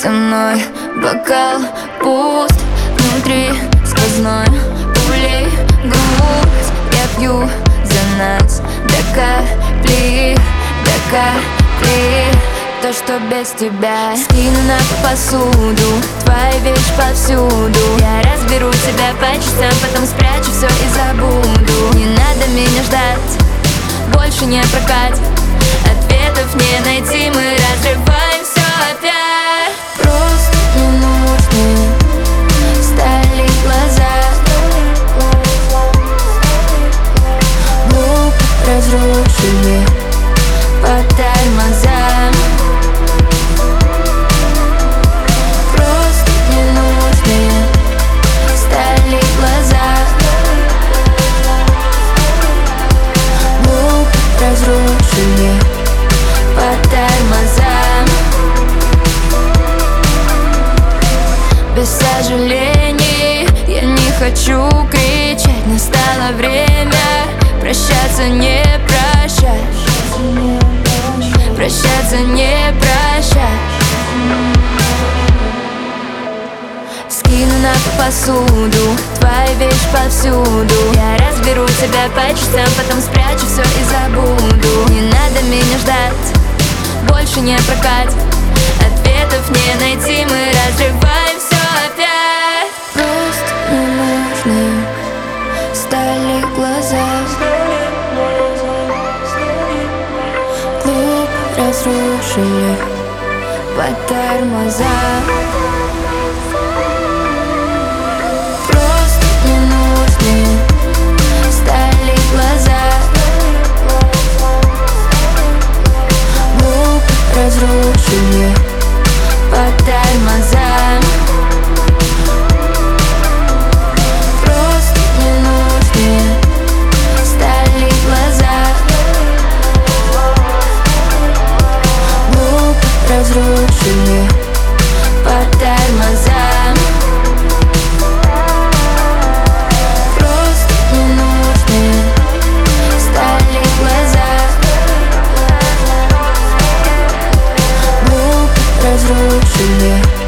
со мной, бокал пуст, внутри сквозной пулей грусть. Я пью за нас до капли, до капли. То, что без тебя скину на посуду, твоя вещь повсюду. Я разберу тебя по частям, потом спрячу все и забуду. Не надо меня ждать, больше не прокатит, ответов не найти, мы разрываем все опять. Просто ненужные стали глаза, глупо разрушили по тормозам. Просто ненужные стали глаза, глупо разрушили по тормозам. Без сожалений я не хочу кричать, настало время прощаться, не прощать, прощаться, не прощать. Скину на посуду, твоя вещь повсюду. Я разберу тебя по частям, потом спрячу все и забуду. Не надо меня ждать, больше не прокатит, ответов не найти, мы разрываем все опять. Просто ненужные стали глаза, клуб разрушили по тормозам. Просто ненужные стали глаза, глубоко разрушили по тормозам. Просто ненужные стали глаза, глубоко разрушили по тормозам. Просто ненужные стали глаза, глупо разрушили